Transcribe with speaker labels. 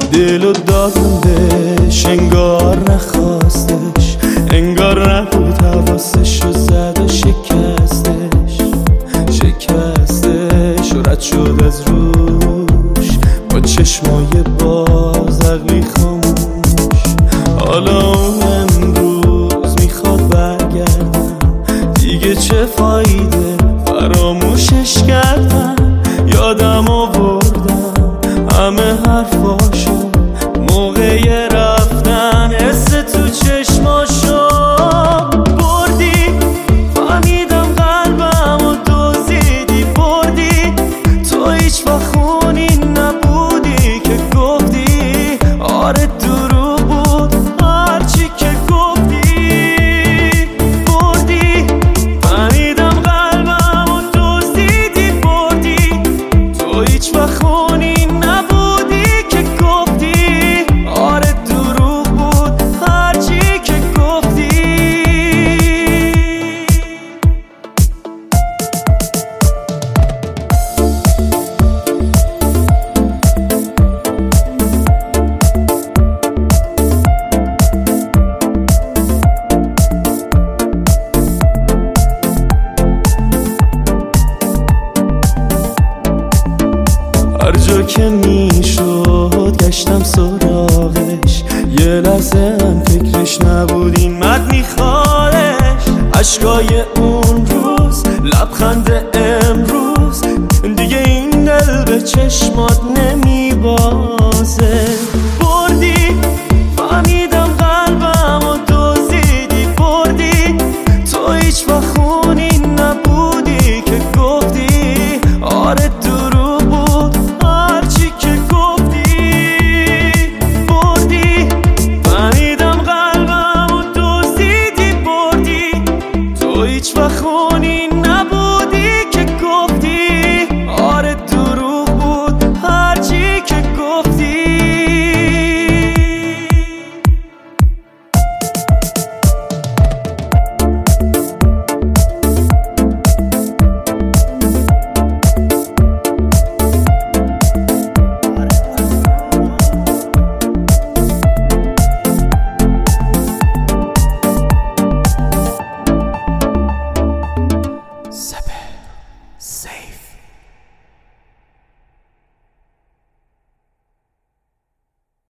Speaker 1: دلو دادم بهش انگار نخواستش، انگار نبود حواسش رو زد و شکستش و رد شد از روش با چشمای باز عقلی خاموش. حالا اون امروز میخواد برگردم، دیگه چه فایده فراموشش کردم. یادم آوردم همه حرفاشو موقع رفتن، حس تو چشماشو بردی، فهمیدم قلبم و دزدیدی بردی. تو هیچ وقت خونی نبودی که گفتی آره دروغ بود هرچی که گفتی بردی. فهمیدم قلبم و دزدیدی بردی، تو هیچ وقت خونی نبودی که گفتی آره دروغ بود هرچی که گفتی. هر جا که میشد گشتم سراغش، یه لحظه هم فکرش نبود این مرد میخوادش. عشقای اون روز، لبخند امروز، دیگه این دل به چشمات نمیبازه.